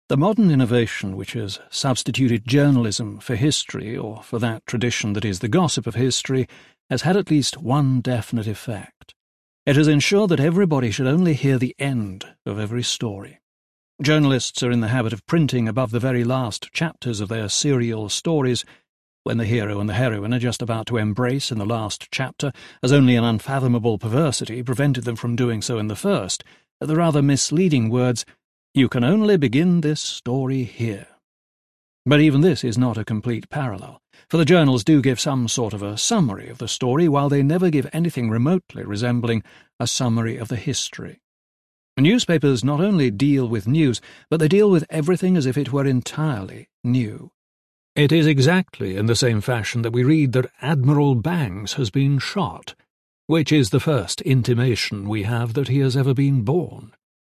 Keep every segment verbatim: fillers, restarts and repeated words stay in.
The modern innovation which has substituted journalism for history, or for that tradition that is the gossip of history, has had at least one definite effect. It has ensured that everybody should only hear the end of every story. Journalists are in the habit of printing above the very last chapters of their serial stories, when the hero and the heroine are just about to embrace in the last chapter, as only an unfathomable perversity prevented them from doing so in the first, the rather misleading words, "You can only begin this story here." But even this is not a complete parallel, for the journals do give some sort of a summary of the story, while they never give anything remotely resembling a summary of the history. Newspapers not only deal with news, but they deal with everything as if it were entirely new. It is exactly in the same fashion that we read that Admiral Bangs has been shot, which is the first intimation we have that he has ever been born.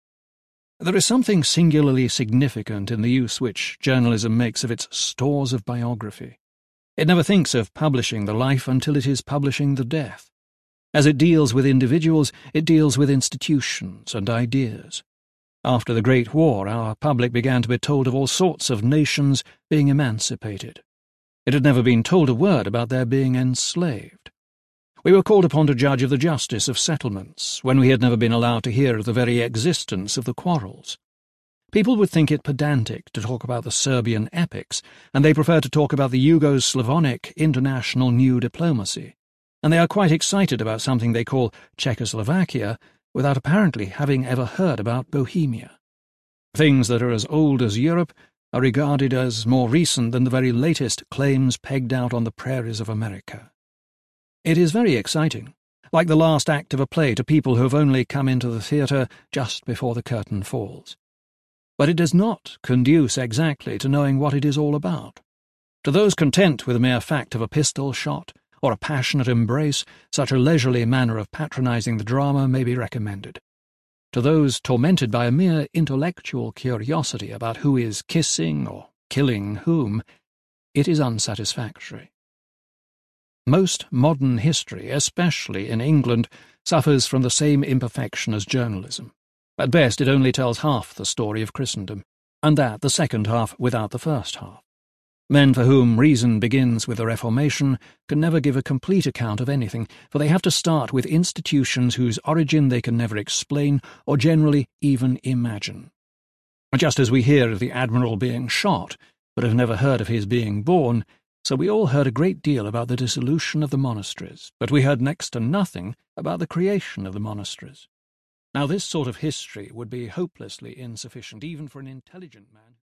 There is something singularly significant in the use which journalism makes of its stores of biography. It never thinks of publishing the life until it is publishing the death. As it deals with individuals, it deals with institutions and ideas. After the Great War, our public began to be told of all sorts of nations being emancipated. It had never been told a word about their being enslaved. We were called upon to judge of the justice of settlements, when we had never been allowed to hear of the very existence of the quarrels. People would think it pedantic to talk about the Serbian epics, and they prefer to talk about the Yugo-Slavonic international new diplomacy, and they are quite excited about something they call Czechoslovakia, without apparently having ever heard about Bohemia. Things that are as old as Europe are regarded as more recent than the very latest claims pegged out on the prairies of America. It is very exciting, like the last act of a play to people who have only come into the theatre just before the curtain falls. But it does not conduce exactly to knowing what it is all about. To those content with the mere fact of a pistol shot, or a passionate embrace, such a leisurely manner of patronising the drama may be recommended. To those tormented by a mere intellectual curiosity about who is kissing or killing whom, it is unsatisfactory. Most modern history, especially in England, suffers from the same imperfection as journalism. At best, it only tells half the story of Christendom, and that the second half without the first half. Men for whom reason begins with the Reformation can never give a complete account of anything, for they have to start with institutions whose origin they can never explain or generally even imagine. Just as we hear of the admiral being shot, but have never heard of his being born, so we all heard a great deal about the dissolution of the monasteries, but we heard next to nothing about the creation of the monasteries. Now this sort of history would be hopelessly insufficient even for an intelligent man.